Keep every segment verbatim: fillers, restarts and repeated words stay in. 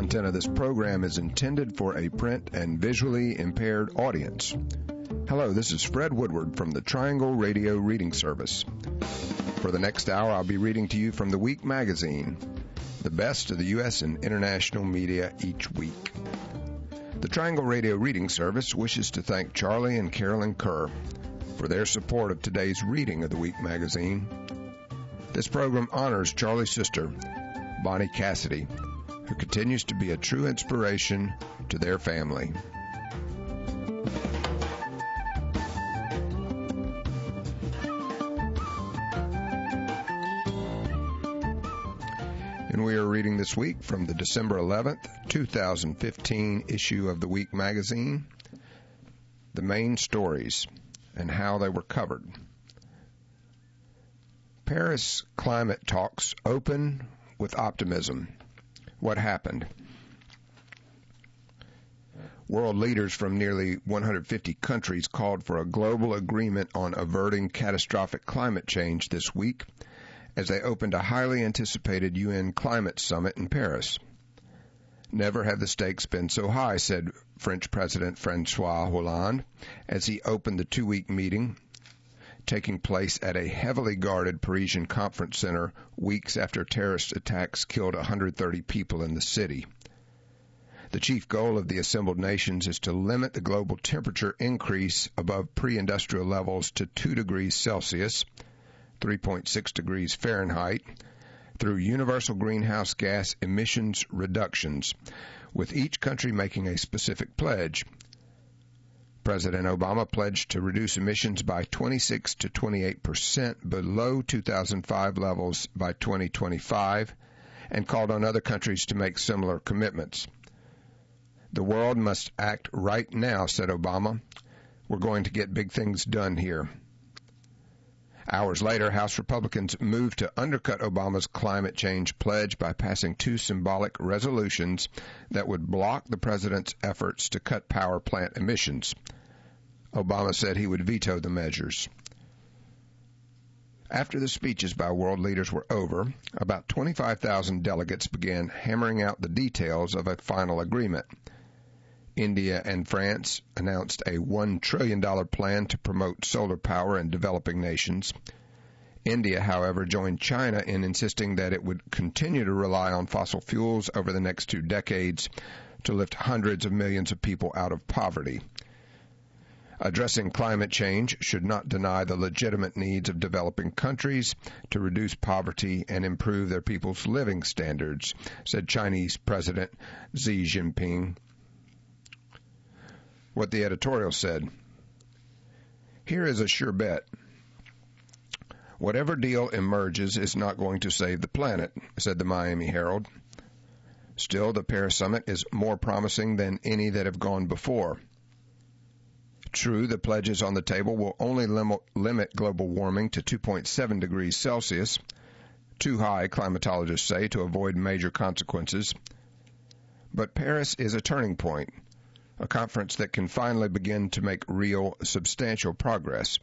content of this program is intended for a print and visually impaired audience. Hello, this is Fred Woodward from the Triangle Radio Reading Service. For the next hour, I'll be reading to you from The Week magazine, the best of the U S and international media each week. The Triangle Radio Reading Service wishes to thank Charlie and Carolyn Kerr for their support of today's reading of The Week magazine. This program honors Charlie's sister, Bonnie Cassidy, who continues to be a true inspiration to their family. And we are reading this week from the December eleventh, twenty fifteen issue of The Week magazine, the main stories and how they were covered. Paris climate talks open with optimism. What happened? World leaders from nearly one hundred fifty countries called for a global agreement on averting catastrophic climate change this week as they opened a highly anticipated U N climate summit in Paris. Never have the stakes been so high, said French President François Hollande as he opened the two-week meeting, taking place at a heavily guarded Parisian conference center weeks after terrorist attacks killed one hundred thirty people in the city. The chief goal of the assembled nations is to limit the global temperature increase above pre-industrial levels to two degrees Celsius, three point six degrees Fahrenheit, through universal greenhouse gas emissions reductions, with each country making a specific pledge. President Obama pledged to reduce emissions by twenty-six to twenty-eight percent below two thousand five levels by twenty twenty-five and called on other countries to make similar commitments. The world must act right now, said Obama. We're going to get big things done here. Hours later, House Republicans moved to undercut Obama's climate change pledge by passing two symbolic resolutions that would block the president's efforts to cut power plant emissions. Obama said he would veto the measures. After the speeches by world leaders were over, about twenty-five thousand delegates began hammering out the details of a final agreement. India and France announced a one trillion dollars plan to promote solar power in developing nations. India, however, joined China in insisting that it would continue to rely on fossil fuels over the next two decades to lift hundreds of millions of people out of poverty. Addressing climate change should not deny the legitimate needs of developing countries to reduce poverty and improve their people's living standards, said Chinese President Xi Jinping. What the editorial said: here is a sure bet. Whatever deal emerges is not going to save the planet, said the Miami Herald. Still, the Paris Summit is more promising than any that have gone before. True, the pledges on the table will only lim- limit global warming to two point seven degrees Celsius, too high, climatologists say, to avoid major consequences. But Paris is a turning point, a conference that can finally begin to make real, substantial progress.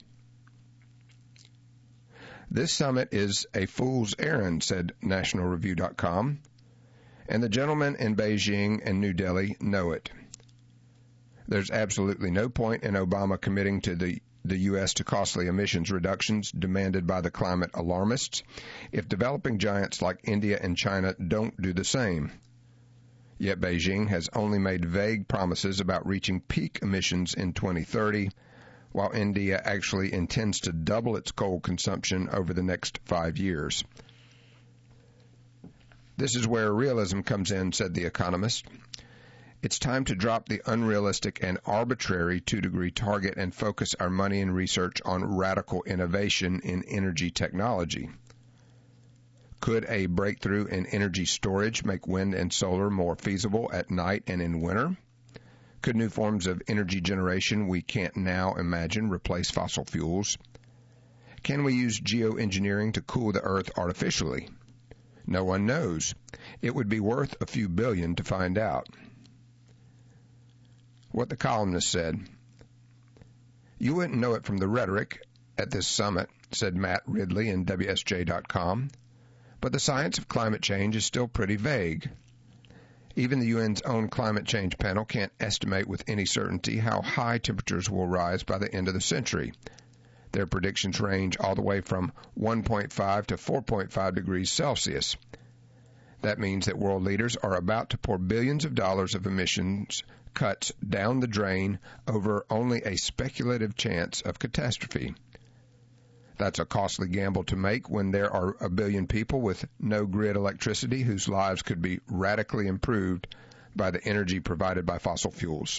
This summit is a fool's errand, said National Review dot com, and the gentlemen in Beijing and New Delhi know it. There's absolutely no point in Obama committing to the, the U S to costly emissions reductions demanded by the climate alarmists if developing giants like India and China don't do the same. Yet Beijing has only made vague promises about reaching peak emissions in twenty thirty, while India actually intends to double its coal consumption over the next five years. This is where realism comes in, said The Economist. It's time to drop the unrealistic and arbitrary two-degree target and focus our money and research on radical innovation in energy technology. Could a breakthrough in energy storage make wind and solar more feasible at night and in winter? Could new forms of energy generation we can't now imagine replace fossil fuels? Can we use geoengineering to cool the Earth artificially? No one knows. It would be worth a few billion to find out. What the columnist said: you wouldn't know it from the rhetoric at this summit, said Matt Ridley in W S J dot com, but the science of climate change is still pretty vague. Even the U N's own climate change panel can't estimate with any certainty how high temperatures will rise by the end of the century. Their predictions range all the way from one point five to four point five degrees Celsius. That means that world leaders are about to pour billions of dollars of emissions cuts down the drain over only a speculative chance of catastrophe. That's a costly gamble to make when there are a billion people with no grid electricity whose lives could be radically improved by the energy provided by fossil fuels.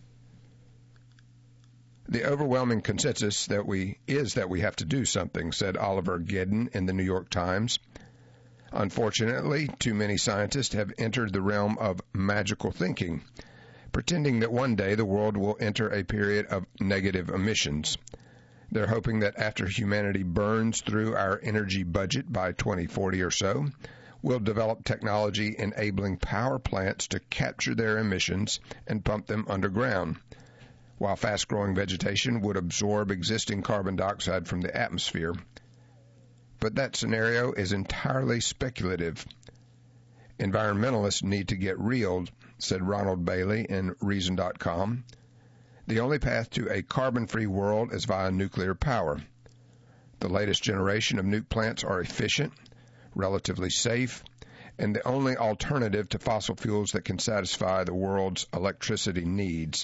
The overwhelming consensus that we is that we have to do something, said Oliver Gedden in the New York Times. Unfortunately, too many scientists have entered the realm of magical thinking, pretending that one day the world will enter a period of negative emissions. They're hoping that after humanity burns through our energy budget by twenty forty or so, we'll develop technology enabling power plants to capture their emissions and pump them underground, while fast-growing vegetation would absorb existing carbon dioxide from the atmosphere. But that scenario is entirely speculative. Environmentalists need to get real, said Ronald Bailey in Reason dot com. The only path to a carbon-free world is via nuclear power. The latest generation of nuke plants are efficient, relatively safe, and the only alternative to fossil fuels that can satisfy the world's electricity needs.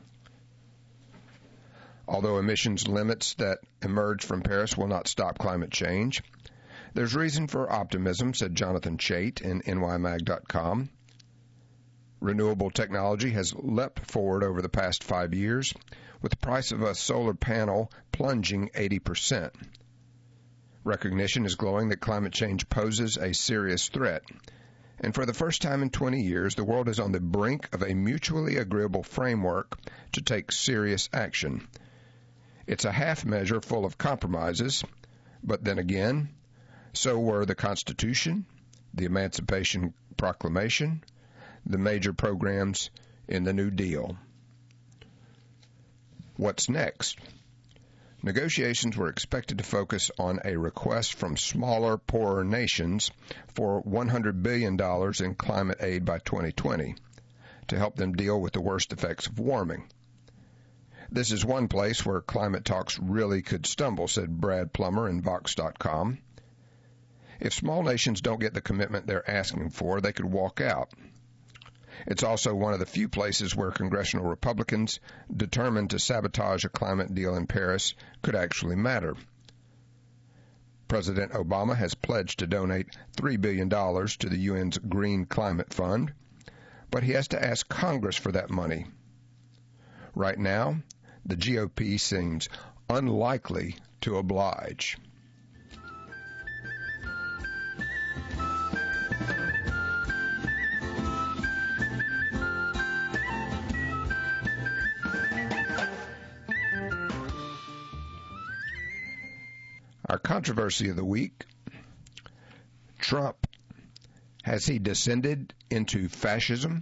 Although emissions limits that emerge from Paris will not stop climate change, there's reason for optimism, said Jonathan Chait in N Y mag dot com. Renewable technology has leapt forward over the past five years, with the price of a solar panel plunging eighty percent. Recognition is growing that climate change poses a serious threat, and for the first time in twenty years, the world is on the brink of a mutually agreeable framework to take serious action. It's a half measure full of compromises, but then again, so were the Constitution, the Emancipation Proclamation, the major programs in the New Deal. What's next? Negotiations were expected to focus on a request from smaller, poorer nations for one hundred billion dollars in climate aid by twenty twenty to help them deal with the worst effects of warming. This is one place where climate talks really could stumble, said Brad Plummer in Vox dot com. If small nations don't get the commitment they're asking for, they could walk out. It's also one of the few places where congressional Republicans determined to sabotage a climate deal in Paris could actually matter. President Obama has pledged to donate three billion dollars to the U N's Green Climate Fund, but he has to ask Congress for that money. Right now, the G O P seems unlikely to oblige. Our controversy of the week, Trump, has he descended into fascism?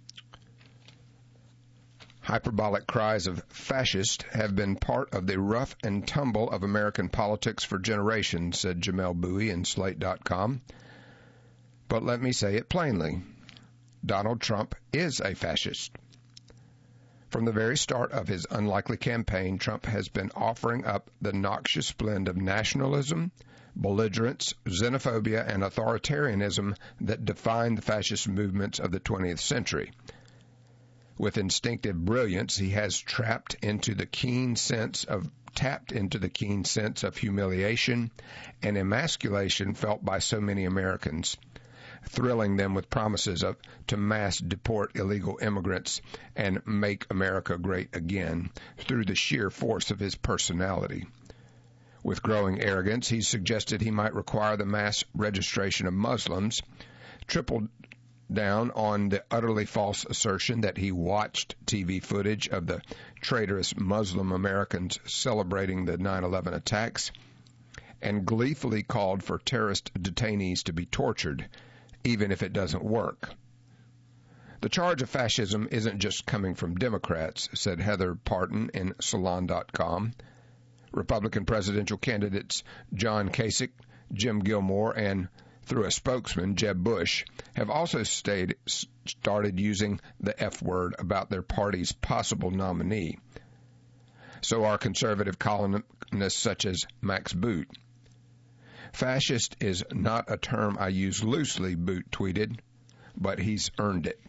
Hyperbolic cries of fascist have been part of the rough and tumble of American politics for generations, said Jamel Bowie in Slate dot com. But let me say it plainly. Donald Trump is a fascist. From the very start of his unlikely campaign, Trump has been offering up the noxious blend of nationalism, belligerence, xenophobia, and authoritarianism that defined the fascist movements of the twentieth century. With instinctive brilliance, he has trapped into the keen sense of tapped into the keen sense of humiliation and emasculation felt by so many Americans, thrilling them with promises of to mass deport illegal immigrants and make America great again through the sheer force of his personality. With growing arrogance, he suggested he might require the mass registration of Muslims, tripled down on the utterly false assertion that he watched T V footage of the traitorous Muslim Americans celebrating the nine eleven attacks, and gleefully called for terrorist detainees to be tortured, even if it doesn't work. The charge of fascism isn't just coming from Democrats, said Heather Parton in Salon dot com. Republican presidential candidates John Kasich, Jim Gilmore, and through a spokesman, Jeb Bush, have also stayed, started using the F word about their party's possible nominee. So are conservative columnists such as Max Boot. Fascist is not a term I use loosely, Boot tweeted, but he's earned it.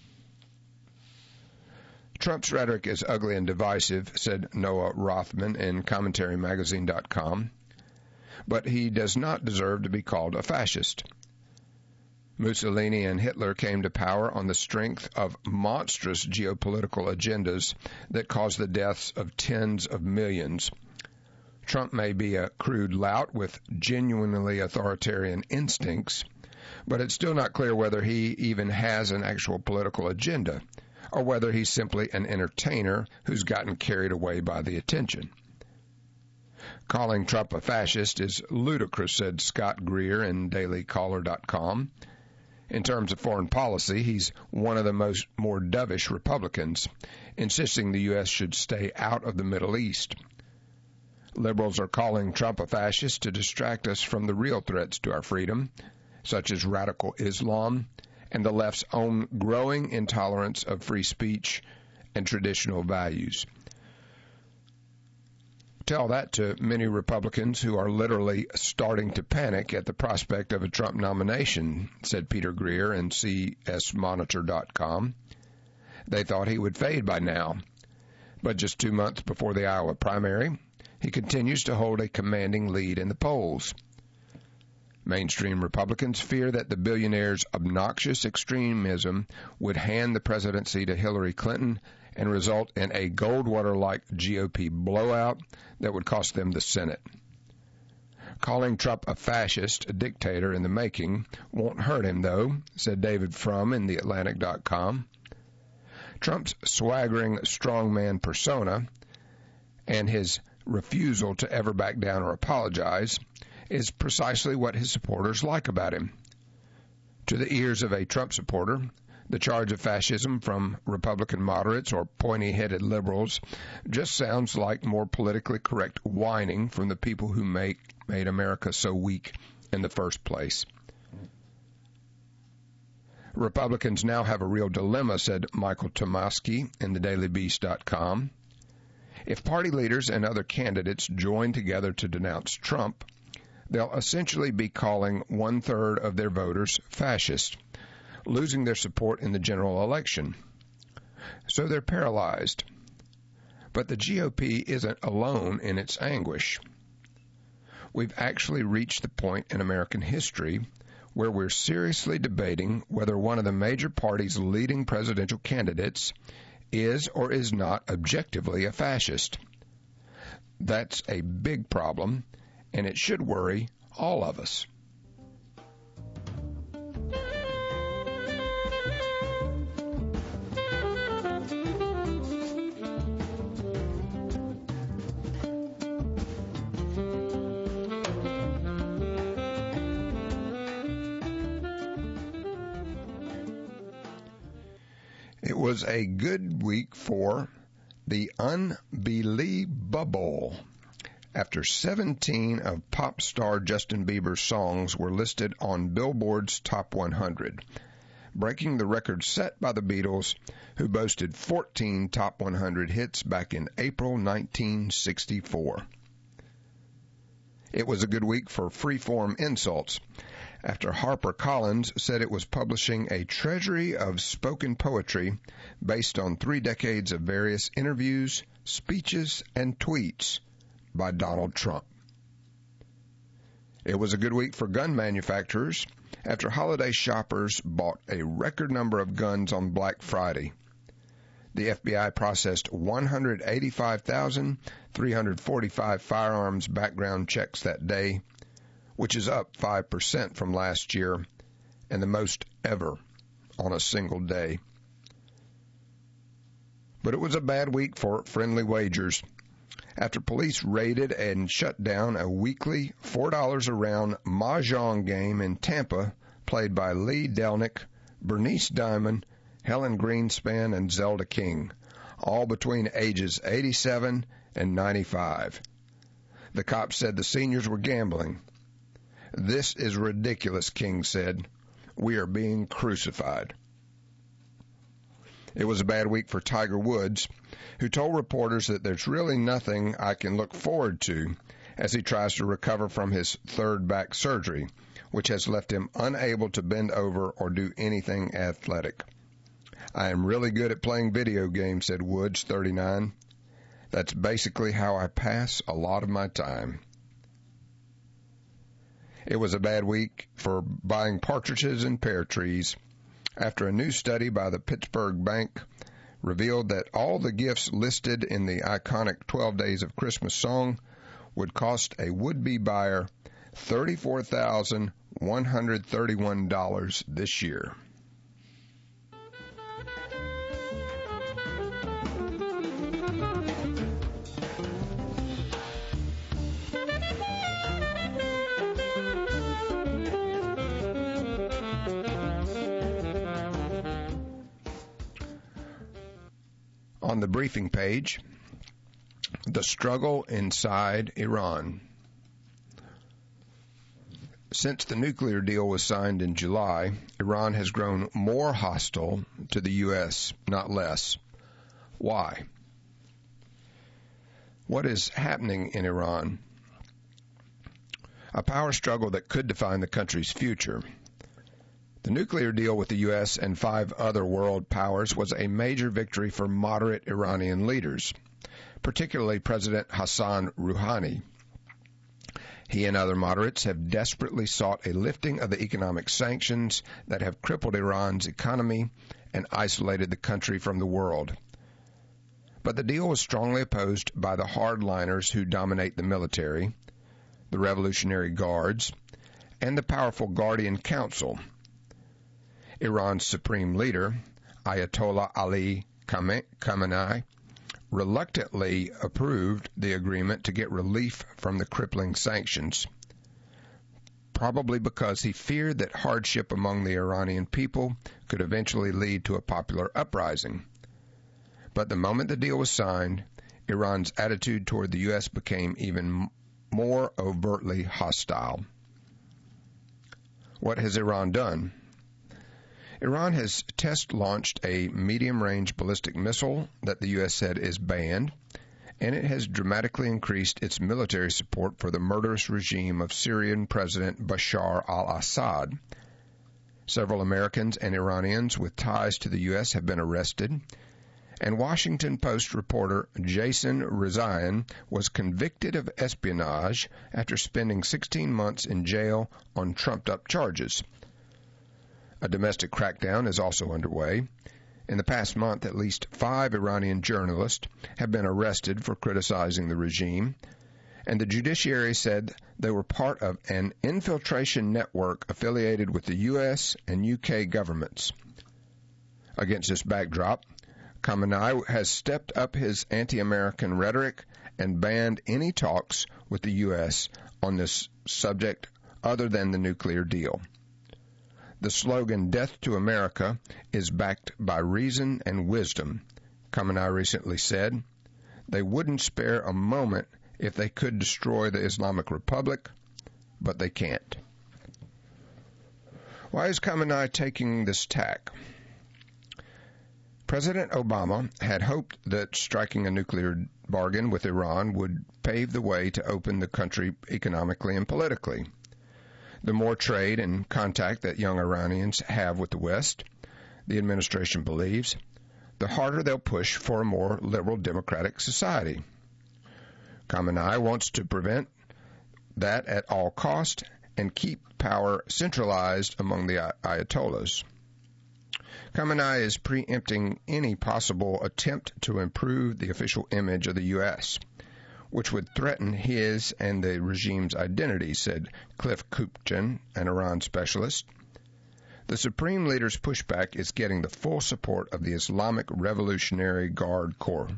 Trump's rhetoric is ugly and divisive, said Noah Rothman in commentary magazine dot com, but he does not deserve to be called a fascist. Mussolini and Hitler came to power on the strength of monstrous geopolitical agendas that caused the deaths of tens of millions. Trump may be a crude lout with genuinely authoritarian instincts, but it's still not clear whether he even has an actual political agenda, or whether he's simply an entertainer who's gotten carried away by the attention. Calling Trump a fascist is ludicrous, said Scott Greer in daily caller dot com. In terms of foreign policy, he's one of the most more dovish Republicans, insisting the U S should stay out of the Middle East. Liberals are calling Trump a fascist to distract us from the real threats to our freedom, such as radical Islam and the left's own growing intolerance of free speech and traditional values. Tell that to many Republicans who are literally starting to panic at the prospect of a Trump nomination, said Peter Greer in C S Monitor dot com. They thought he would fade by now, but just two months before the Iowa primary, he continues to hold a commanding lead in the polls. Mainstream Republicans fear that the billionaire's obnoxious extremism would hand the presidency to Hillary Clinton and result in a Goldwater-like G O P blowout that would cost them the Senate. Calling Trump a fascist, a dictator in the making, won't hurt him, though, said David Frum in the Atlantic dot com. Trump's swaggering strongman persona and his refusal to ever back down or apologize is precisely what his supporters like about him. To the ears of a Trump supporter, the charge of fascism from Republican moderates or pointy-headed liberals just sounds like more politically correct whining from the people who make, made America so weak in the first place. Republicans now have a real dilemma, said Michael Tomasky in the daily beast dot com. If party leaders and other candidates join together to denounce Trump, they'll essentially be calling one-third of their voters fascist, losing their support in the general election. So they're paralyzed. But the G O P isn't alone in its anguish. We've actually reached the point in American history where we're seriously debating whether one of the major party's leading presidential candidates is or is not objectively a fascist. That's a big problem, and it should worry all of us. It was a good week for the Unbelievable. After seventeen of pop star Justin Bieber's songs were listed on Billboard's Top one hundred, breaking the record set by the Beatles, who boasted fourteen Top one hundred hits back in April nineteen sixty-four. It was a good week for freeform insults, after HarperCollins said it was publishing a treasury of spoken poetry based on three decades of various interviews, speeches, and tweets by Donald Trump. It was a good week for gun manufacturers after holiday shoppers bought a record number of guns on Black Friday. The F B I processed one hundred eighty-five thousand three hundred forty-five firearms background checks that day, which is up five percent from last year and the most ever on a single day. But it was a bad week for friendly wagers after police raided and shut down a weekly four dollars a round mahjong game in Tampa played by Lee Delnick, Bernice Diamond, Helen Greenspan, and Zelda King, all between ages eighty-seven and ninety-five. The cops said the seniors were gambling. "This is ridiculous," King said. "We are being crucified." It was a bad week for Tiger Woods, who told reporters that there's really nothing I can look forward to as he tries to recover from his third back surgery, which has left him unable to bend over or do anything athletic. "I am really good at playing video games," said Woods, thirty-nine. "That's basically how I pass a lot of my time." It was a bad week for buying partridges and pear trees, after a new study by the Pittsburgh Bank revealed that all the gifts listed in the iconic twelve Days of Christmas song would cost a would-be buyer thirty-four thousand one hundred thirty-one dollars this year. On the briefing page, the struggle inside Iran. Since the nuclear deal was signed in July, Iran has grown more hostile to the U S, not less. Why? What is happening in Iran? A power struggle that could define the country's future. The nuclear deal with the U S and five other world powers was a major victory for moderate Iranian leaders, particularly President Hassan Rouhani. He and other moderates have desperately sought a lifting of the economic sanctions that have crippled Iran's economy and isolated the country from the world. But the deal was strongly opposed by the hardliners who dominate the military, the Revolutionary Guards, and the powerful Guardian Council. Iran's supreme leader, Ayatollah Ali Khamenei, reluctantly approved the agreement to get relief from the crippling sanctions, probably because he feared that hardship among the Iranian people could eventually lead to a popular uprising. But the moment the deal was signed, Iran's attitude toward the U S became even more overtly hostile. What has Iran done? Iran has test-launched a medium-range ballistic missile that the U S said is banned, and it has dramatically increased its military support for the murderous regime of Syrian President Bashar al-Assad. Several Americans and Iranians with ties to the U S have been arrested, and Washington Post reporter Jason Rezaian was convicted of espionage after spending sixteen months in jail on trumped-up charges. A domestic crackdown is also underway. In the past month, at least five Iranian journalists have been arrested for criticizing the regime, and the judiciary said they were part of an infiltration network affiliated with the U S and U K governments. Against this backdrop, Khamenei has stepped up his anti-American rhetoric and banned any talks with the U S on this subject other than the nuclear deal. The slogan, "Death to America," is backed by reason and wisdom. Khamenei recently said they wouldn't spare a moment if they could destroy the Islamic Republic, but they can't. Why is Khamenei taking this tack? President Obama had hoped that striking a nuclear bargain with Iran would pave the way to open the country economically and politically. The more trade and contact that young Iranians have with the West, the administration believes, the harder they'll push for a more liberal democratic society. Khamenei wants to prevent that at all cost and keep power centralized among the Ayatollahs. Khamenei is preempting any possible attempt to improve the official image of the U S, which would threaten his and the regime's identity, said Cliff Kupchan, an Iran specialist. The Supreme Leader's pushback is getting the full support of the Islamic Revolutionary Guard Corps.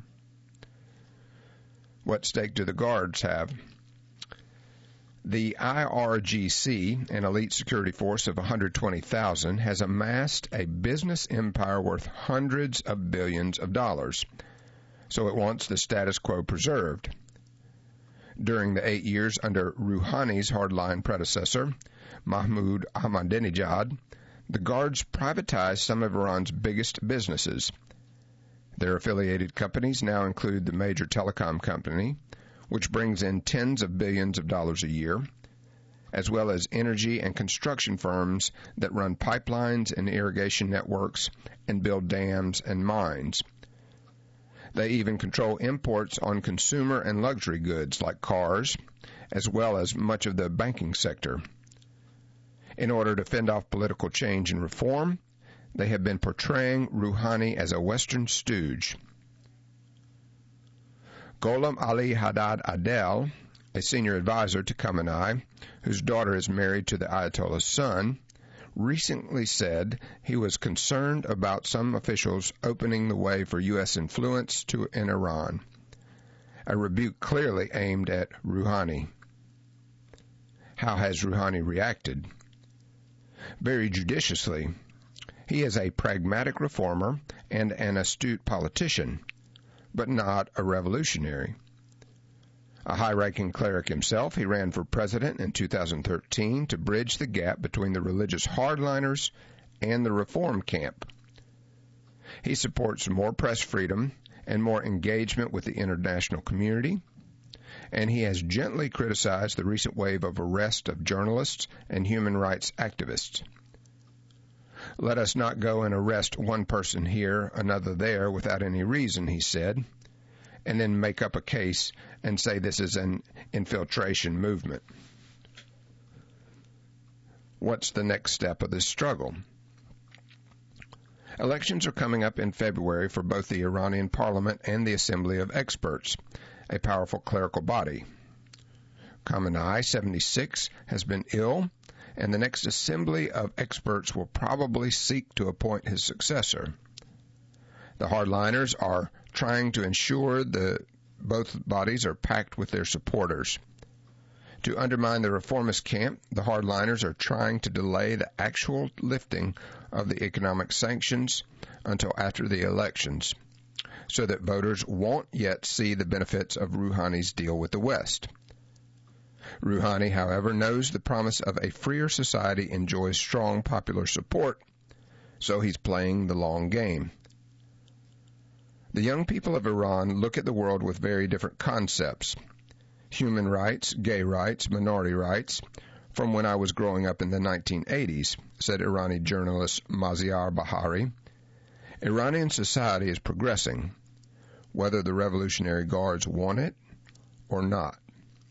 What stake do the Guards have? The I R G C, an elite security force of one hundred twenty thousand, has amassed a business empire worth hundreds of billions of dollars, so it wants the status quo preserved. During the eight years under Rouhani's hardline predecessor, Mahmoud Ahmadinejad, the Guards privatized some of Iran's biggest businesses. Their affiliated companies now include the major telecom company, which brings in tens of billions of dollars a year, as well as energy and construction firms that run pipelines and irrigation networks and build dams and mines. They even control imports on consumer and luxury goods like cars, as well as much of the banking sector. In order to fend off political change and reform, they have been portraying Rouhani as a Western stooge. Gholam Ali Haddad Adel, a senior advisor to Khamenei, whose daughter is married to the Ayatollah's son, recently said he was concerned about some officials opening the way for U S influence to in Iran, a rebuke clearly aimed at Rouhani. How has Rouhani reacted? Very judiciously. He is a pragmatic reformer and an astute politician, but not a revolutionary. A high-ranking cleric himself, he ran for president in two thousand thirteen to bridge the gap between the religious hardliners and the reform camp. He supports more press freedom and more engagement with the international community, and he has gently criticized the recent wave of arrest of journalists and human rights activists. Let us not go and arrest one person here, another there, without any reason, he said, and then make up a case and say this is an infiltration movement. What's the next step of this struggle? Elections are coming up in February for both the Iranian parliament and the Assembly of Experts, a powerful clerical body. Khamenei, seventy-six, has been ill, and the next Assembly of Experts will probably seek to appoint his successor. The hardliners are trying to ensure that both bodies are packed with their supporters. To undermine the reformist camp, the hardliners are trying to delay the actual lifting of the economic sanctions until after the elections, so that voters won't yet see the benefits of Rouhani's deal with the West. Rouhani, however, knows the promise of a freer society enjoys strong popular support, so he's playing the long game. The young people of Iran look at the world with very different concepts. Human rights, gay rights, minority rights, from when I was growing up in the nineteen eighties, said Irani journalist Maziar Bahari. Iranian society is progressing, whether the Revolutionary Guards want it or not.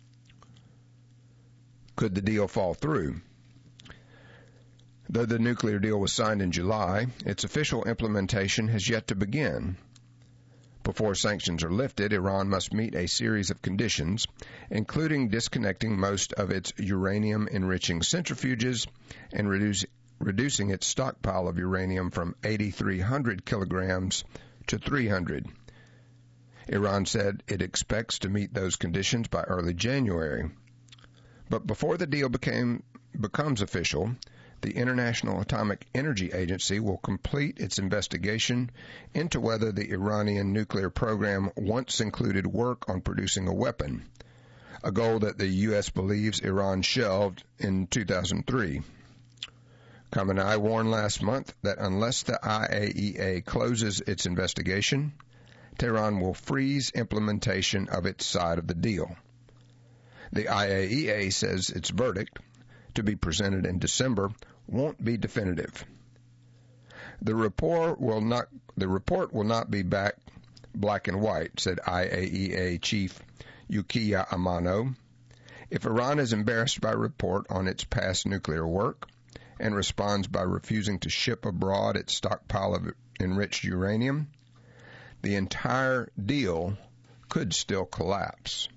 Could the deal fall through? Though the nuclear deal was signed in July, its official implementation has yet to begin. Before sanctions are lifted, Iran must meet a series of conditions, including disconnecting most of its uranium-enriching centrifuges and reduce, reducing its stockpile of uranium from eight thousand three hundred kilograms to three hundred. Iran said it expects to meet those conditions by early January. But before the deal became, becomes official, the International Atomic Energy Agency will complete its investigation into whether the Iranian nuclear program once included work on producing a weapon, a goal that the U S believes Iran shelved in two thousand three. Khamenei warned last month that unless the I A E A closes its investigation, Tehran will freeze implementation of its side of the deal. The I A E A says its verdict, to be presented in December, won't be definitive. The report will not the report will not be back black and white, said I A E A chief Yukiya Amano. If Iran is embarrassed by report on its past nuclear work and responds by refusing to ship abroad its stockpile of enriched uranium, the entire deal could still collapse.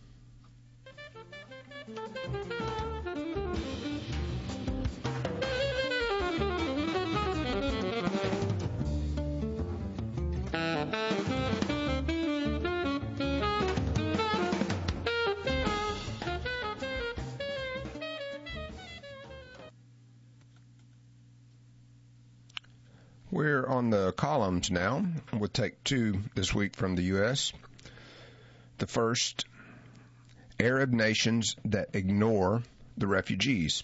We're on the columns now. We'll take two this week from the U S. The first, Arab nations that ignore the refugees.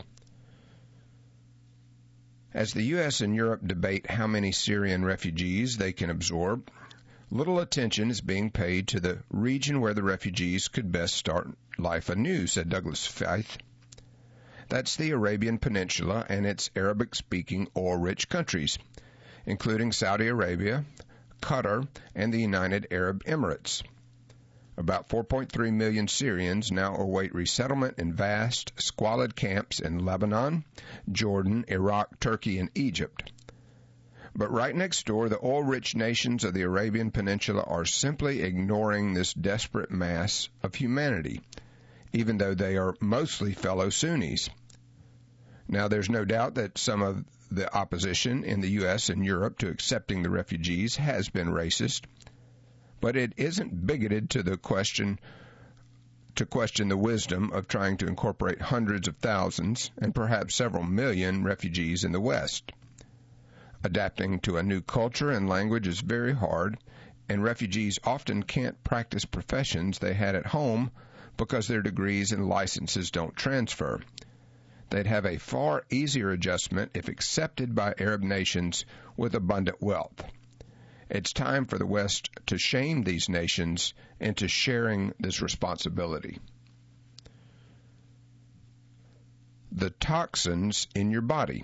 As the U S and Europe debate how many Syrian refugees they can absorb, little attention is being paid to the region where the refugees could best start life anew, said Douglas Feith. That's the Arabian Peninsula and its Arabic-speaking oil-rich countries, including Saudi Arabia, Qatar, and the United Arab Emirates. About four point three million Syrians now await resettlement in vast, squalid camps in Lebanon, Jordan, Iraq, Turkey, and Egypt. But right next door, the oil-rich nations of the Arabian Peninsula are simply ignoring this desperate mass of humanity, even though they are mostly fellow Sunnis. Now, there's no doubt that some of the opposition in the U S and Europe to accepting the refugees has been racist, but it isn't bigoted to the question to question the wisdom of trying to incorporate hundreds of thousands and perhaps several million refugees in the West. Adapting to a new culture and language is very hard, and refugees often can't practice professions they had at home because their degrees and licenses don't transfer. They'd have a far easier adjustment if accepted by Arab nations with abundant wealth. It's time for the West to shame these nations into sharing this responsibility. The toxins in your body.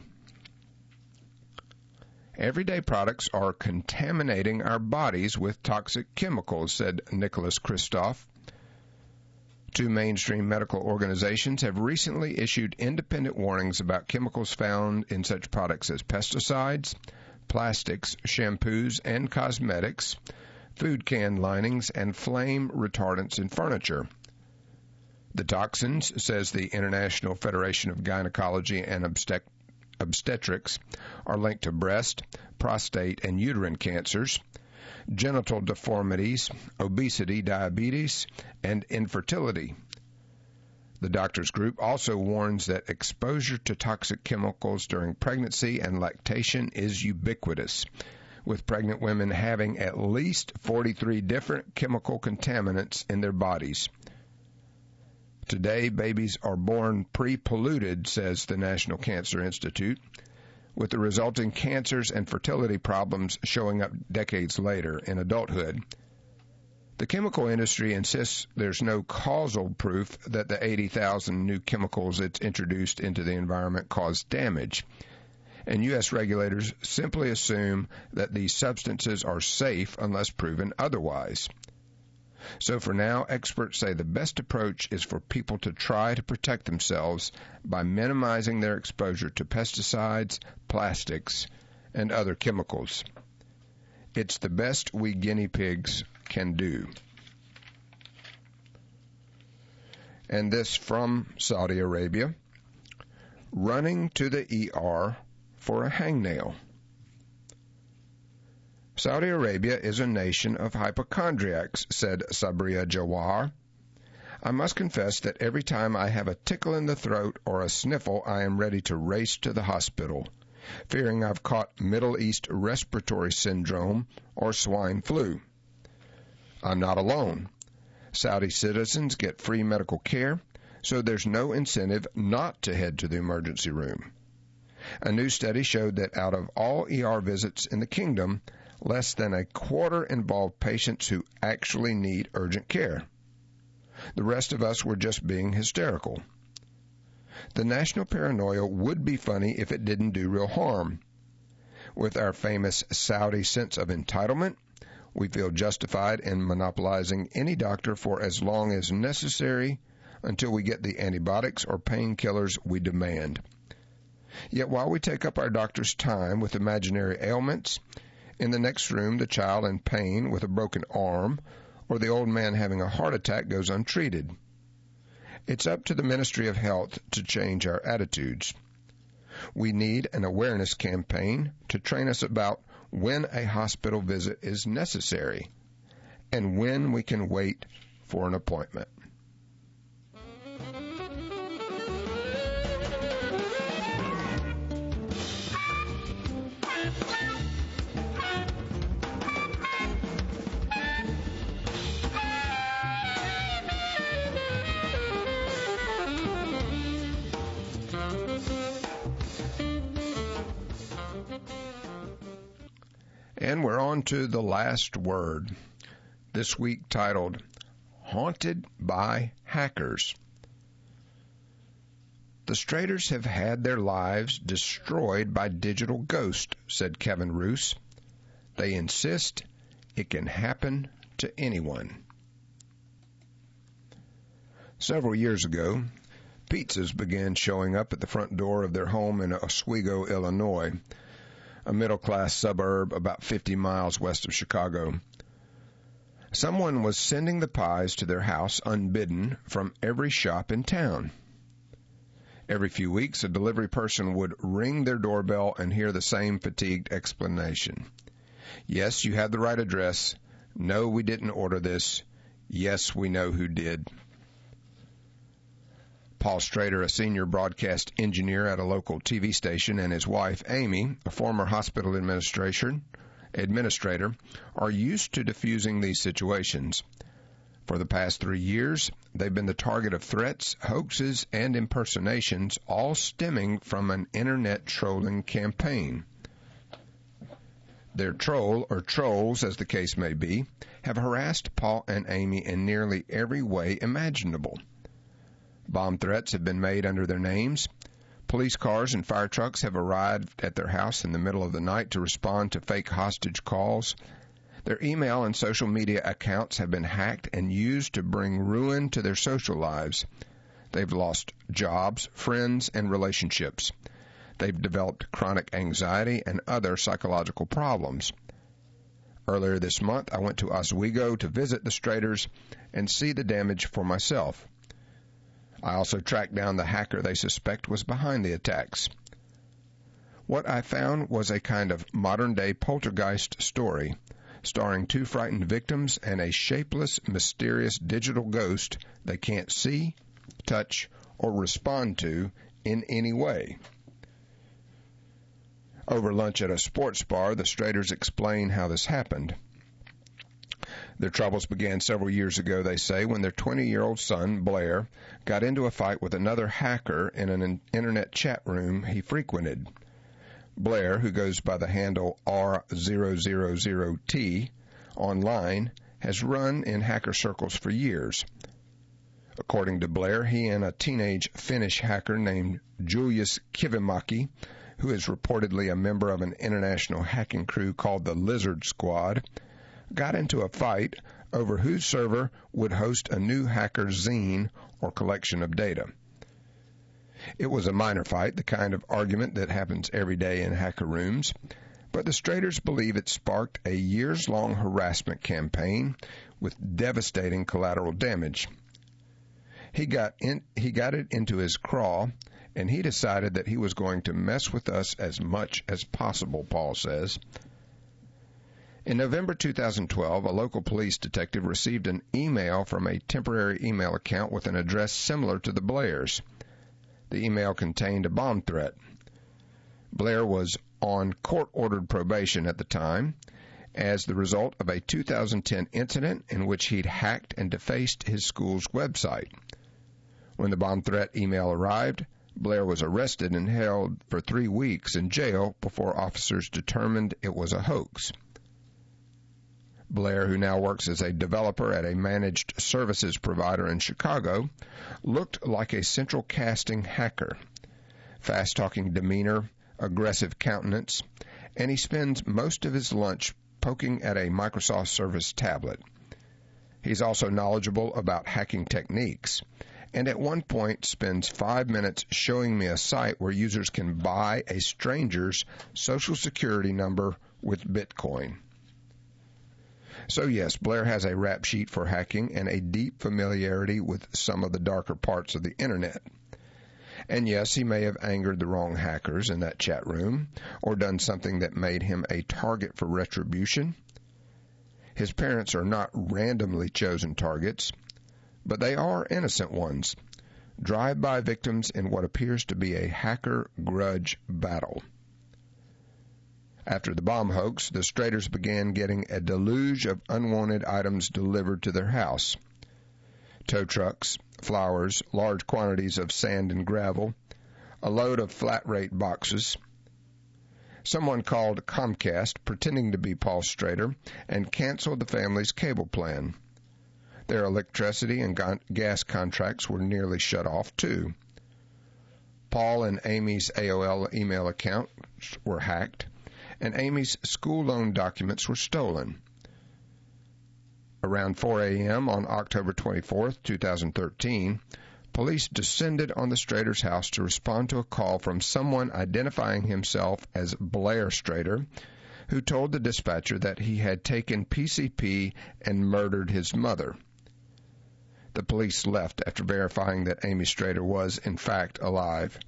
Everyday products are contaminating our bodies with toxic chemicals, said Nicholas Kristof. Two mainstream medical organizations have recently issued independent warnings about chemicals found in such products as pesticides, plastics, shampoos and cosmetics, food can linings, and flame retardants in furniture. The toxins, says the International Federation of Gynecology and Obstet- Obstetrics, are linked to breast, prostate, and uterine cancers, genital deformities, obesity, diabetes, and infertility. The doctors group also warns that exposure to toxic chemicals during pregnancy and lactation is ubiquitous, with pregnant women having at least forty-three different chemical contaminants in their bodies. Today, babies are born pre-polluted, says the National Cancer Institute, with the resulting cancers and fertility problems showing up decades later in adulthood. The chemical industry insists there's no causal proof that the eighty thousand new chemicals it's introduced into the environment cause damage, and U S regulators simply assume that these substances are safe unless proven otherwise. So for now, experts say the best approach is for people to try to protect themselves by minimizing their exposure to pesticides, plastics, and other chemicals. It's the best we guinea pigs can do. And this from Saudi Arabia, running to the E R for a hangnail. Saudi Arabia is a nation of hypochondriacs, said Sabria Jawahar. I must confess that every time I have a tickle in the throat or a sniffle, I am ready to race to the hospital, fearing I've caught Middle East respiratory syndrome or swine flu. I'm not alone. Saudi citizens get free medical care, so there's no incentive not to head to the emergency room. A new study showed that out of all E R visits in the kingdom, less than a quarter involve patients who actually need urgent care. The rest of us were just being hysterical. The national paranoia would be funny if it didn't do real harm. With our famous Saudi sense of entitlement, we feel justified in monopolizing any doctor for as long as necessary until we get the antibiotics or painkillers we demand. Yet while we take up our doctor's time with imaginary ailments, in the next room, the child in pain with a broken arm or the old man having a heart attack goes untreated. It's up to the Ministry of Health to change our attitudes. We need an awareness campaign to train us about when a hospital visit is necessary and when we can wait for an appointment. And we're on to the last word, this week titled, Haunted by Hackers. The Straters have had their lives destroyed by digital ghosts, said Kevin Roos. They insist it can happen to anyone. Several years ago, pizzas began showing up at the front door of their home in Oswego, Illinois, a middle-class suburb about fifty miles west of Chicago. Someone was sending the pies to their house unbidden from every shop in town. Every few weeks, a delivery person would ring their doorbell and hear the same fatigued explanation. Yes, you have the right address. No, we didn't order this. Yes, we know who did. Paul Strader, a senior broadcast engineer at a local T V station, and his wife, Amy, a former hospital administration, administrator, are used to diffusing these situations. For the past three years, they've been the target of threats, hoaxes, and impersonations, all stemming from an internet trolling campaign. Their troll, or trolls as the case may be, have harassed Paul and Amy in nearly every way imaginable. Bomb threats have been made under their names. Police cars and fire trucks have arrived at their house in the middle of the night to respond to fake hostage calls. Their email and social media accounts have been hacked and used to bring ruin to their social lives. They've lost jobs, friends, and relationships. They've developed chronic anxiety and other psychological problems. Earlier this month, I went to Oswego to visit the Straters and see the damage for myself. I also tracked down the hacker they suspect was behind the attacks. What I found was a kind of modern-day poltergeist story, starring two frightened victims and a shapeless, mysterious digital ghost they can't see, touch, or respond to in any way. Over lunch at a sports bar, the Straters explain how this happened. Their troubles began several years ago, they say, when their twenty-year-old son, Blair, got into a fight with another hacker in an internet chat room he frequented. Blair, who goes by the handle R zero zero zero T online, has run in hacker circles for years. According to Blair, he and a teenage Finnish hacker named Julius Kivimäki, who is reportedly a member of an international hacking crew called the Lizard Squad, got into a fight over whose server would host a new hacker zine or collection of data. It was a minor fight, the kind of argument that happens every day in hacker rooms, but the Straters believe it sparked a years-long harassment campaign with devastating collateral damage. He got in, he got it into his craw, and he decided that he was going to mess with us as much as possible, Paul says. In November two thousand twelve, a local police detective received an email from a temporary email account with an address similar to the Blairs. The email contained a bomb threat. Blair was on court-ordered probation at the time as the result of a two thousand ten incident in which he'd hacked and defaced his school's website. When the bomb threat email arrived, Blair was arrested and held for three weeks in jail before officers determined it was a hoax. Blair, who now works as a developer at a managed services provider in Chicago, looked like a central casting hacker. Fast-talking demeanor, aggressive countenance, and he spends most of his lunch poking at a Microsoft Surface tablet. He's also knowledgeable about hacking techniques, and at one point spends five minutes showing me a site where users can buy a stranger's social security number with Bitcoin. So yes, Blair has a rap sheet for hacking and a deep familiarity with some of the darker parts of the internet. And yes, he may have angered the wrong hackers in that chat room or done something that made him a target for retribution. His parents are not randomly chosen targets, but they are innocent ones, drive-by victims in what appears to be a hacker grudge battle. After the bomb hoax, the Straters began getting a deluge of unwanted items delivered to their house. Tow trucks, flowers, large quantities of sand and gravel, a load of flat-rate boxes. Someone called Comcast, pretending to be Paul Strader, and canceled the family's cable plan. Their electricity and gas contracts were nearly shut off, too. Paul and Amy's A O L email accounts were hacked, and Amy's school loan documents were stolen. Around four a.m. on October twenty-fourth, two thousand thirteen, police descended on the Straders' house to respond to a call from someone identifying himself as Blair Strader, who told the dispatcher that he had taken P C P and murdered his mother. The police left after verifying that Amy Strader was, in fact, alive.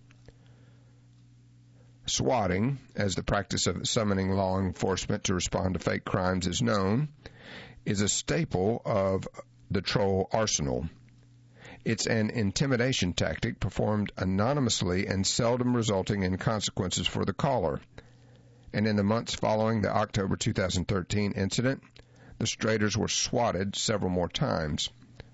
Swatting, as the practice of summoning law enforcement to respond to fake crimes is known, is a staple of the troll arsenal. It's an intimidation tactic performed anonymously and seldom resulting in consequences for the caller. And in the months following the October two thousand thirteen incident, the Straders were swatted several more times.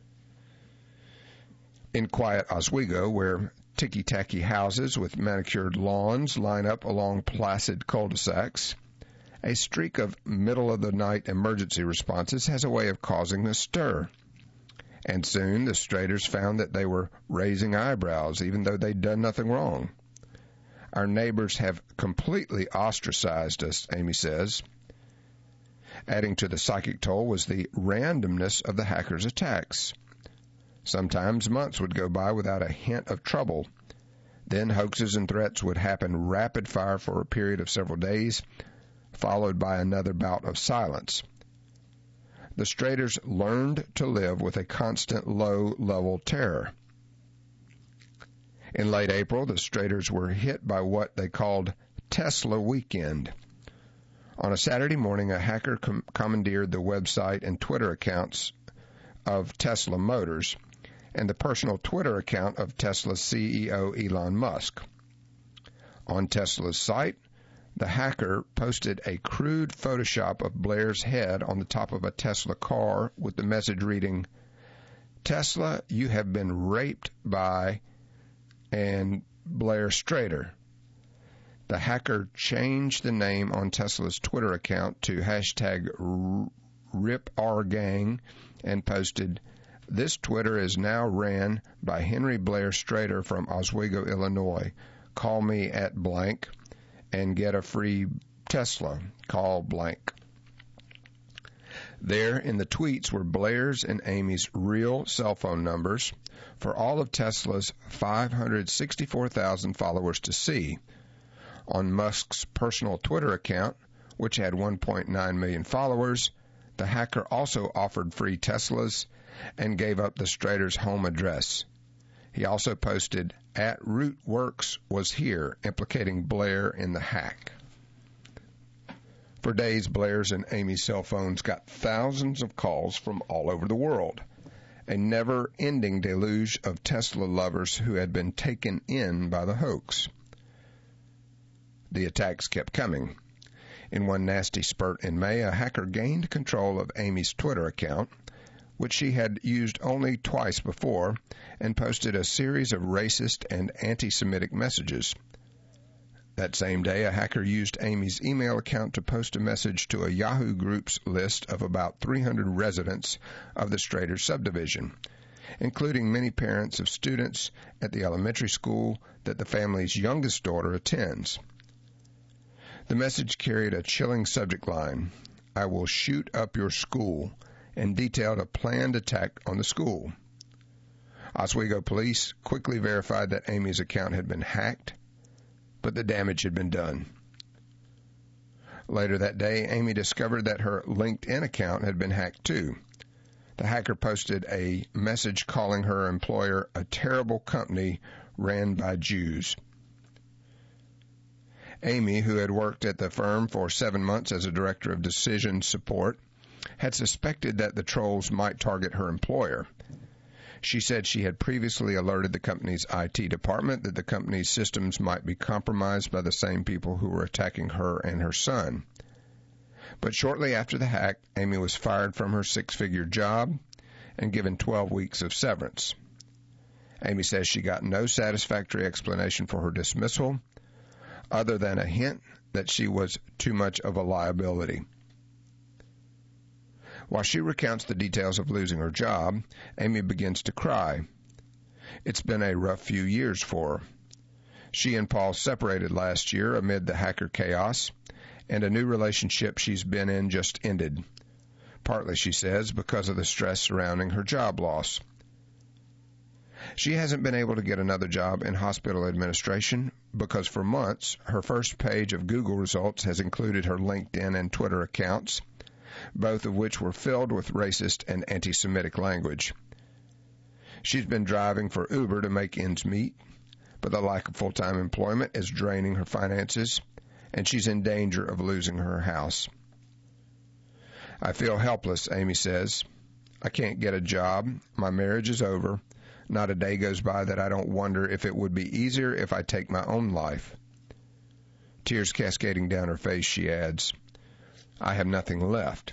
In quiet Oswego, where ticky-tacky houses with manicured lawns line up along placid cul-de-sacs, a streak of middle-of-the-night emergency responses has a way of causing a stir. And soon the Straders found that they were raising eyebrows, even though they'd done nothing wrong. Our neighbors have completely ostracized us, Amy says. Adding to the psychic toll was the randomness of the hackers' attacks. Sometimes months would go by without a hint of trouble. Then hoaxes and threats would happen rapid fire for a period of several days, followed by another bout of silence. The Straders learned to live with a constant low-level terror. In late April, the Straders were hit by what they called Tesla Weekend. On a Saturday morning, a hacker com- commandeered the website and Twitter accounts of Tesla Motors and the personal Twitter account of Tesla's C E O Elon Musk. On Tesla's site, the hacker posted a crude Photoshop of Blair's head on the top of a Tesla car with the message reading, "Tesla, you have been raped by and Blair Strader." The hacker changed the name on Tesla's Twitter account to hashtag RipOurGang and posted, "This Twitter is now ran by Henry Blair Strader from Oswego, Illinois. Call me at blank and get a free Tesla. Call blank." There in the tweets were Blair's and Amy's real cell phone numbers for all of Tesla's five hundred sixty-four thousand followers to see. On Musk's personal Twitter account, which had one point nine million followers, the hacker also offered free Teslas and gave up the Straders' home address. He also posted, "At Rootworks was here," implicating Blair in the hack. For days, Blair's and Amy's cell phones got thousands of calls from all over the world, a never-ending deluge of Tesla lovers who had been taken in by the hoax. The attacks kept coming. In one nasty spurt in May, a hacker gained control of Amy's Twitter account, which she had used only twice before, and posted a series of racist and anti-Semitic messages. That same day, a hacker used Amy's email account to post a message to a Yahoo Groups list of about three hundred residents of the Strader subdivision, including many parents of students at the elementary school that the family's youngest daughter attends. The message carried a chilling subject line, "I will shoot up your school," and detailed a planned attack on the school. Oswego police quickly verified that Amy's account had been hacked, but the damage had been done. Later that day, Amy discovered that her LinkedIn account had been hacked too. The hacker posted a message calling her employer a terrible company ran by Jews. Amy, who had worked at the firm for seven months as a director of decision support, had suspected that the trolls might target her employer. She said she had previously alerted the company's I T department that the company's systems might be compromised by the same people who were attacking her and her son. But shortly after the hack, Amy was fired from her six-figure job and given twelve weeks of severance. Amy says she got no satisfactory explanation for her dismissal, other than a hint that she was too much of a liability. While she recounts the details of losing her job, Amy begins to cry. It's been a rough few years for her. She and Paul separated last year amid the hacker chaos, and a new relationship she's been in just ended, partly, she says, because of the stress surrounding her job loss. She hasn't been able to get another job in hospital administration because for months her first page of Google results has included her LinkedIn and Twitter accounts, both of which were filled with racist and anti-Semitic language. She's been driving for Uber to make ends meet, but the lack of full-time employment is draining her finances, and she's in danger of losing her house. I feel helpless, Amy says. I can't get a job. My marriage is over. Not a day goes by that I don't wonder if it would be easier if I take my own life. Tears cascading down her face, she adds, I have nothing left.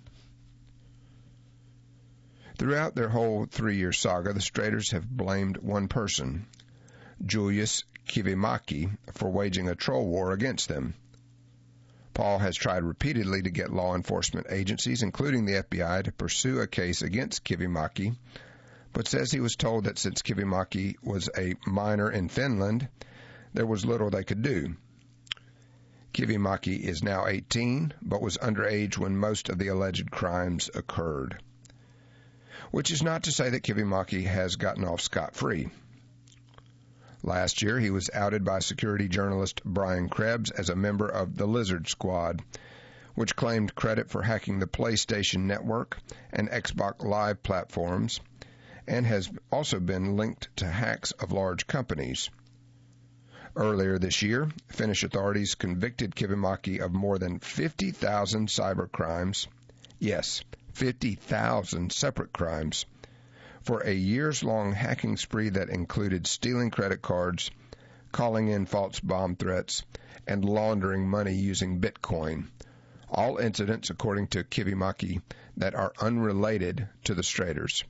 Throughout their whole three-year saga, the Straters have blamed one person, Julius Kivimaki, for waging a troll war against them. Paul has tried repeatedly to get law enforcement agencies, including the F B I, to pursue a case against Kivimaki, but says he was told that since Kivimaki was a minor in Finland, there was little they could do. Kivimaki is now eighteen, but was underage when most of the alleged crimes occurred. Which is not to say that Kivimaki has gotten off scot-free. Last year, he was outed by security journalist Brian Krebs as a member of the Lizard Squad, which claimed credit for hacking the PlayStation Network and Xbox Live platforms, and has also been linked to hacks of large companies. Earlier this year, Finnish authorities convicted Kivimaki of more than fifty thousand cyber crimes. Yes, fifty thousand separate crimes, for a years-long hacking spree that included stealing credit cards, calling in false bomb threats, and laundering money using Bitcoin. All incidents, according to Kivimaki, that are unrelated to the Straters.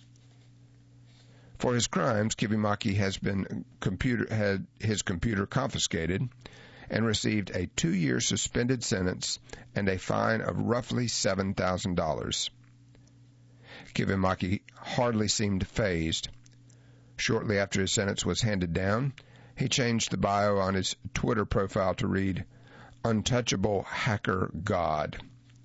For his crimes, Kivimaki has been computer, had his computer confiscated and received a two-year suspended sentence and a fine of roughly seven thousand dollars. Kivimaki hardly seemed fazed. Shortly after his sentence was handed down, he changed the bio on his Twitter profile to read, Untouchable Hacker God.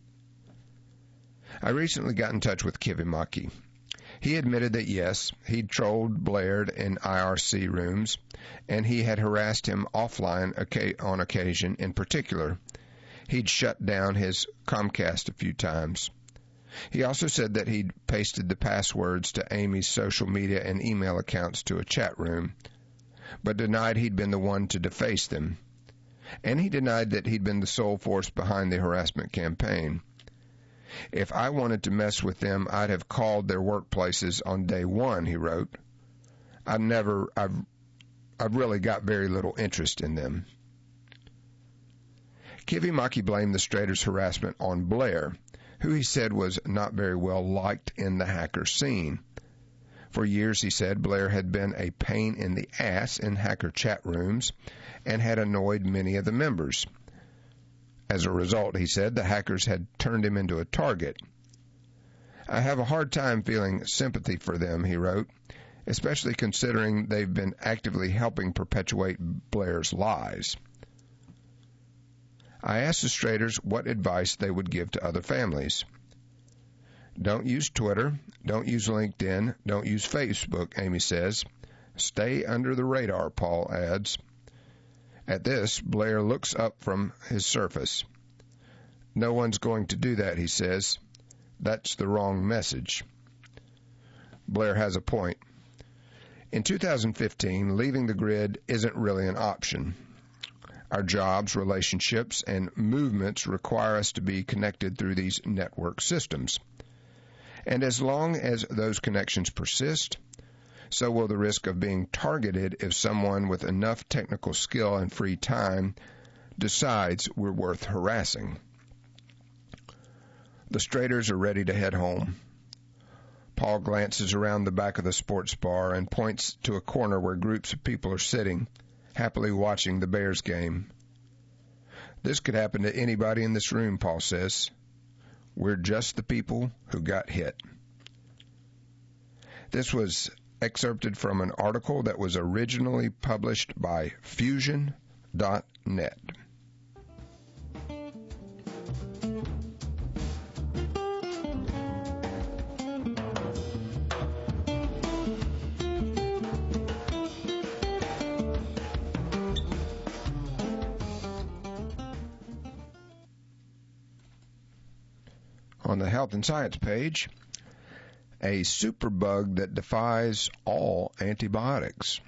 I recently got in touch with Kivimaki. He admitted that, yes, he'd trolled Blair in I R C rooms, and he had harassed him offline on occasion. In particular, he'd shut down his Comcast a few times. He also said that he'd pasted the passwords to Amy's social media and email accounts to a chat room, but denied he'd been the one to deface them. And he denied that he'd been the sole force behind the harassment campaign. If I wanted to mess with them, I'd have called their workplaces on day one, he wrote. I've never, I've, I've really got very little interest in them. Kivimaki blamed the Straters' harassment on Blair, who he said was not very well liked in the hacker scene. For years, he said, Blair had been a pain in the ass in hacker chat rooms and had annoyed many of the members. As a result, he said, the hackers had turned him into a target. I have a hard time feeling sympathy for them, he wrote, especially considering they've been actively helping perpetuate Blair's lies. I asked the Straters what advice they would give to other families. Don't use Twitter, don't use LinkedIn, don't use Facebook, Amy says. Stay under the radar, Paul adds. At this, Blair looks up from his Surface. No one's going to do that, he says. That's the wrong message. Blair has a point. In two thousand fifteen, leaving the grid isn't really an option. Our jobs, relationships, and movements require us to be connected through these network systems. And as long as those connections persist, so will the risk of being targeted if someone with enough technical skill and free time decides we're worth harassing. The Straters are ready to head home. Paul glances around the back of the sports bar and points to a corner where groups of people are sitting, happily watching the Bears game. This could happen to anybody in this room, Paul says. We're just the people who got hit. This was excerpted from an article that was originally published by Fusion dot net. On the Health and Science page, a superbug that defies all antibiotics.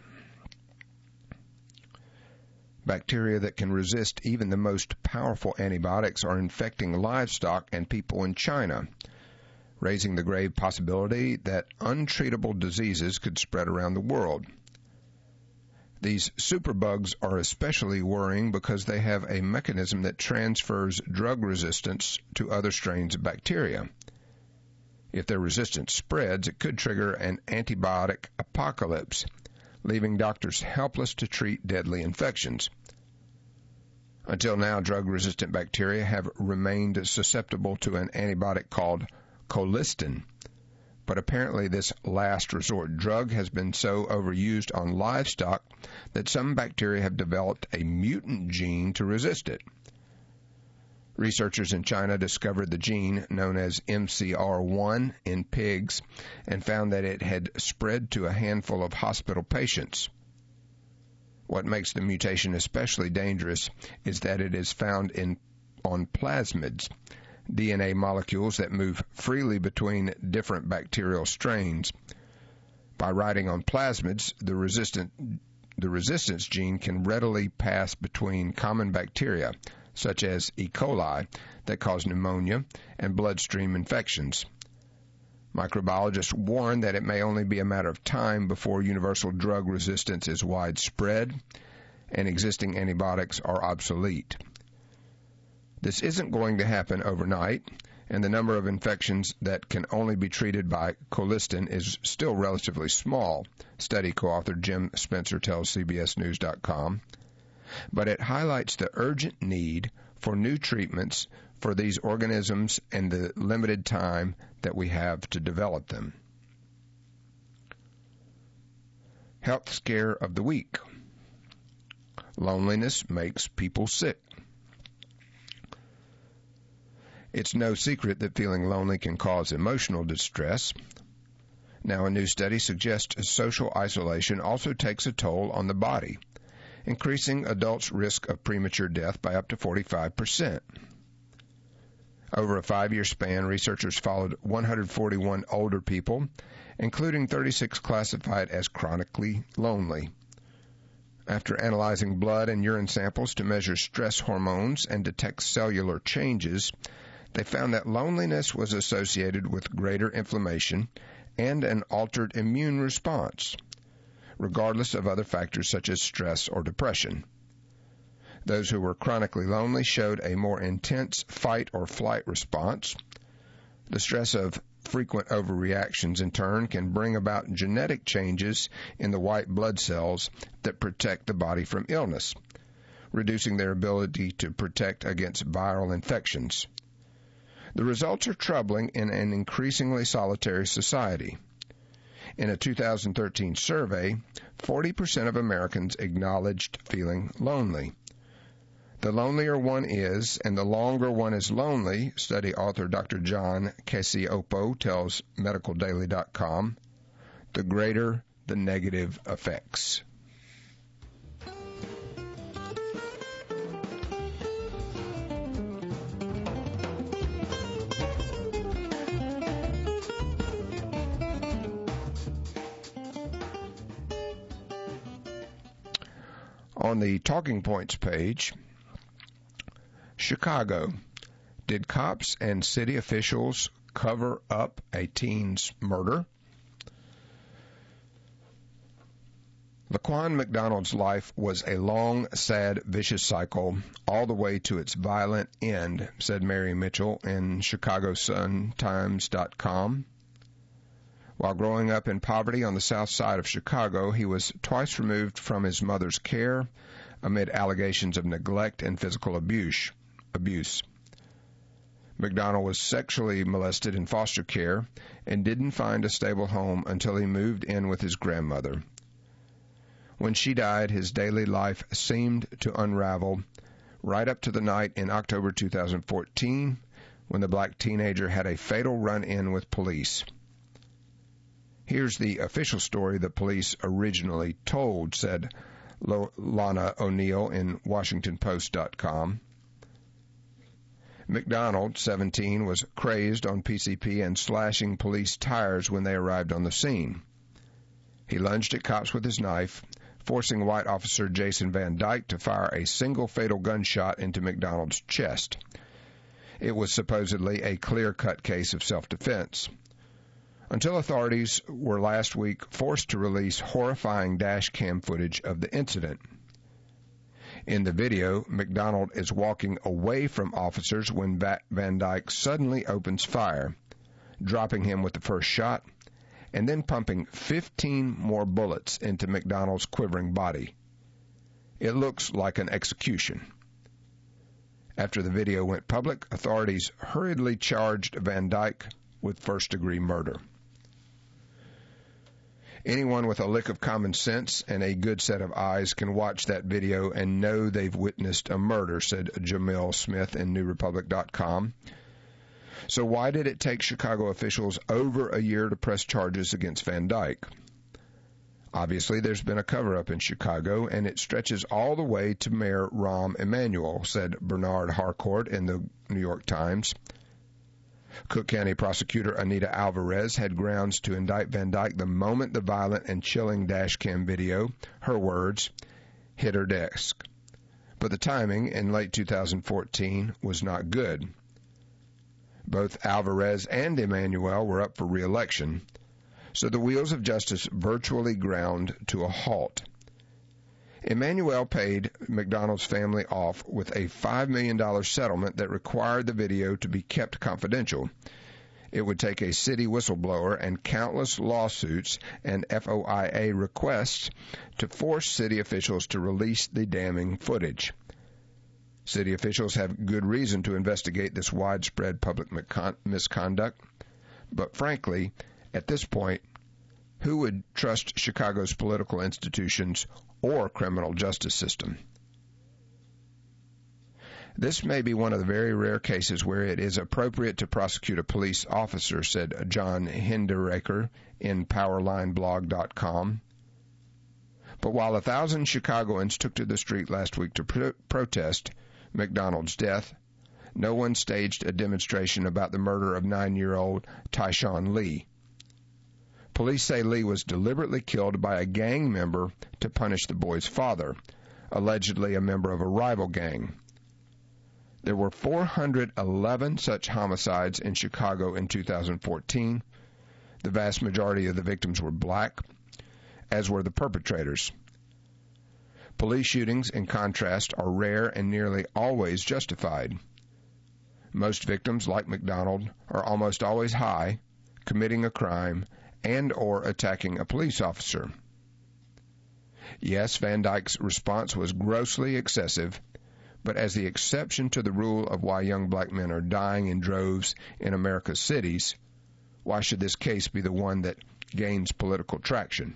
Bacteria that can resist even the most powerful antibiotics are infecting livestock and people in China, raising the grave possibility that untreatable diseases could spread around the world. These superbugs are especially worrying because they have a mechanism that transfers drug resistance to other strains of bacteria. If their resistance spreads, it could trigger an antibiotic apocalypse, leaving doctors helpless to treat deadly infections. Until now, drug-resistant bacteria have remained susceptible to an antibiotic called colistin, but apparently this last resort drug has been so overused on livestock that some bacteria have developed a mutant gene to resist it. Researchers in China discovered the gene known as M C R one in pigs and found that it had spread to a handful of hospital patients. What makes the mutation especially dangerous is that it is found in on plasmids, D N A molecules that move freely between different bacterial strains. By riding on plasmids, the resistant the resistance gene can readily pass between common bacteria, such as E. coli, that cause pneumonia and bloodstream infections. Microbiologists warn that it may only be a matter of time before universal drug resistance is widespread and existing antibiotics are obsolete. This isn't going to happen overnight, and the number of infections that can only be treated by colistin is still relatively small, study co-author Jim Spencer tells C B S News dot com. But it highlights the urgent need for new treatments for these organisms and the limited time that we have to develop them. Health Scare of the Week. Loneliness makes people sick. It's no secret that feeling lonely can cause emotional distress. Now, a new study suggests social isolation also takes a toll on the body, increasing adults' risk of premature death by up to forty-five percent. Over a five-year span, researchers followed one hundred forty-one older people, including thirty-six classified as chronically lonely. After analyzing blood and urine samples to measure stress hormones and detect cellular changes, they found that loneliness was associated with greater inflammation and an altered immune response, regardless of other factors such as stress or depression. Those who were chronically lonely showed a more intense fight or flight response. The stress of frequent overreactions, in turn, can bring about genetic changes in the white blood cells that protect the body from illness, reducing their ability to protect against viral infections. The results are troubling in an increasingly solitary society. In a two thousand thirteen survey, forty percent of Americans acknowledged feeling lonely. The lonelier one is, and the longer one is lonely, study author Doctor John Cacioppo tells medical daily dot com, the greater the negative effects. On the Talking Points page, Chicago. Did cops and city officials cover up a teen's murder? Laquan McDonald's life was a long, sad, vicious cycle all the way to its violent end, said Mary Mitchell in Chicago Sun Times dot com. While growing up in poverty on the south side of Chicago, he was twice removed from his mother's care, amid allegations of neglect and physical abuse. abuse. McDonald was sexually molested in foster care and didn't find a stable home until he moved in with his grandmother. When she died, his daily life seemed to unravel right up to the night in October two thousand fourteen when the black teenager had a fatal run-in with police. Here's the official story the police originally told, said Lana O'Neill in Washington Post dot com. McDonald, seventeen, was crazed on P C P and slashing police tires when they arrived on the scene. He lunged at cops with his knife, forcing white officer Jason Van Dyke to fire a single fatal gunshot into McDonald's chest. It was supposedly a clear-cut case of self-defense, until authorities were last week forced to release horrifying dash cam footage of the incident. In the video, McDonald is walking away from officers when Van Dyke suddenly opens fire, dropping him with the first shot, and then pumping fifteen more bullets into McDonald's quivering body. It looks like an execution. After the video went public, authorities hurriedly charged Van Dyke with first-degree murder. Anyone with a lick of common sense and a good set of eyes can watch that video and know they've witnessed a murder, said Jamil Smith in New Republic dot com. So why did it take Chicago officials over a year to press charges against Van Dyke? Obviously, there's been a cover-up in Chicago, and it stretches all the way to Mayor Rahm Emanuel, said Bernard Harcourt in the New York Times. Cook County prosecutor Anita Alvarez had grounds to indict Van Dyke the moment the violent and chilling dashcam video, her words, hit her desk. But the timing in late two thousand fourteen was not good. Both Alvarez and Emanuel were up for re-election, so the wheels of justice virtually ground to a halt. Emanuel paid McDonald's family off with a five million dollars settlement that required the video to be kept confidential. It would take a city whistleblower and countless lawsuits and F O I A requests to force city officials to release the damning footage. City officials have good reason to investigate this widespread public misconduct, but frankly, at this point, who would trust Chicago's political institutions or criminal justice system? This may be one of the very rare cases where it is appropriate to prosecute a police officer, said John Hinderaker in Powerline Blog dot com. But while a thousand Chicagoans took to the street last week to pro- protest McDonald's death, no one staged a demonstration about the murder of nine-year-old Tyshawn Lee. Police say Lee was deliberately killed by a gang member to punish the boy's father, allegedly a member of a rival gang. There were four hundred eleven such homicides in Chicago in two thousand fourteen. The vast majority of the victims were black, as were the perpetrators. Police shootings, in contrast, are rare and nearly always justified. Most victims, like McDonald, are almost always high, committing a crime, and or attacking a police officer. Yes, Van Dyke's response was grossly excessive, but as the exception to the rule of why young black men are dying in droves in America's cities, why should this case be the one that gains political traction?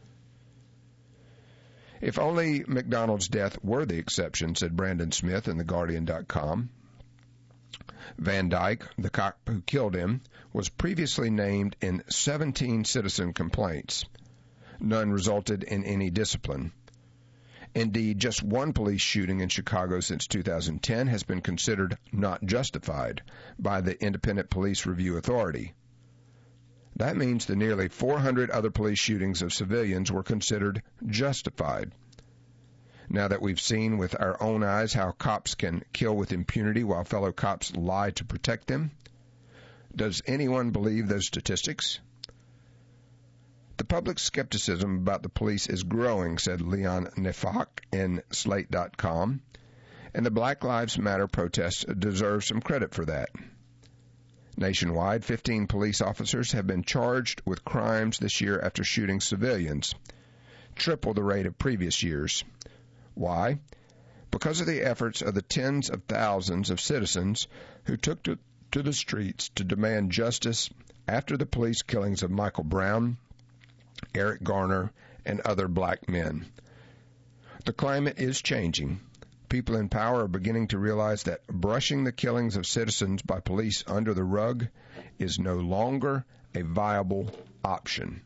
If only McDonald's death were the exception, said Brandon Smith in The Guardian dot com. Van Dyke, the cop who killed him, was previously named in seventeen citizen complaints. None resulted in any discipline. Indeed, just one police shooting in Chicago since two thousand ten has been considered not justified by the Independent Police Review Authority. That means the nearly four hundred other police shootings of civilians were considered justified. Now that we've seen with our own eyes how cops can kill with impunity while fellow cops lie to protect them, does anyone believe those statistics? The public skepticism about the police is growing, said Leon Nefak in Slate dot com, and the Black Lives Matter protests deserve some credit for that. Nationwide, fifteen police officers have been charged with crimes this year after shooting civilians, triple the rate of previous years. Why? Because of the efforts of the tens of thousands of citizens who took to, to the streets to demand justice after the police killings of Michael Brown, Eric Garner, and other black men. The climate is changing. People in power are beginning to realize that brushing the killings of citizens by police under the rug is no longer a viable option.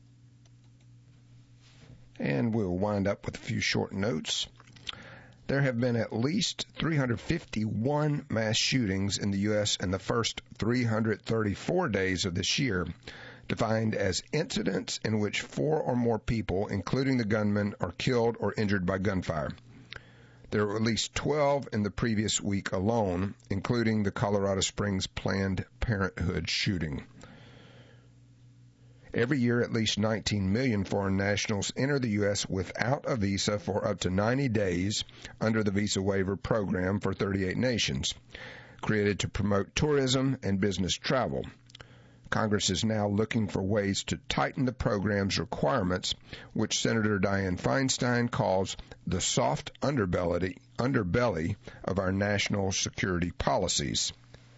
And we'll wind up with a few short notes. There have been at least three hundred fifty-one mass shootings in the U S in the first three hundred thirty-four days of this year, defined as incidents in which four or more people, including the gunman, are killed or injured by gunfire. There were at least twelve in the previous week alone, including the Colorado Springs Planned Parenthood shooting. Every year, at least nineteen million foreign nationals enter the U S without a visa for up to ninety days under the Visa Waiver Program for thirty-eight nations, created to promote tourism and business travel. Congress is now looking for ways to tighten the program's requirements, which Senator Dianne Feinstein calls the soft underbelly, underbelly of our national security policies.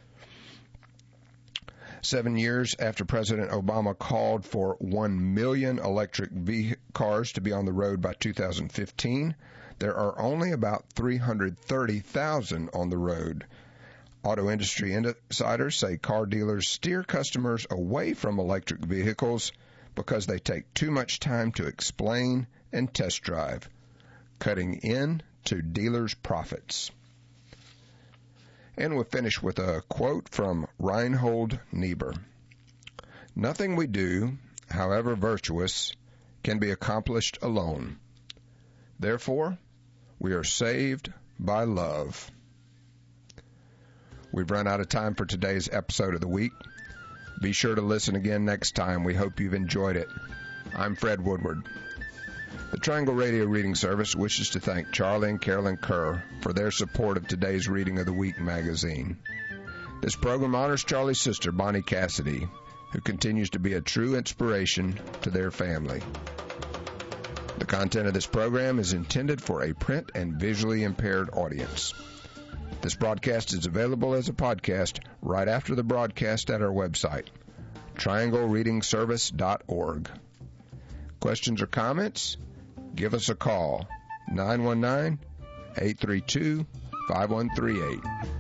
Seven years after President Obama called for one million electric cars to be on the road by two thousand fifteen, there are only about three hundred thirty thousand on the road. Auto industry insiders say car dealers steer customers away from electric vehicles because they take too much time to explain and test drive, cutting in to dealers' profits. And we'll finish with a quote from Reinhold Niebuhr. Nothing we do, however virtuous, can be accomplished alone. Therefore, we are saved by love. We've run out of time for today's episode of the week. Be sure to listen again next time. We hope you've enjoyed it. I'm Fred Woodward. The Triangle Radio Reading Service wishes to thank Charlie and Carolyn Kerr for their support of today's Reading of the Week magazine. This program honors Charlie's sister, Bonnie Cassidy, who continues to be a true inspiration to their family. The content of this program is intended for a print and visually impaired audience. This broadcast is available as a podcast right after the broadcast at our website, triangle reading service dot org. Questions or comments? Give us a call, nine one nine, eight three two, five one three eight.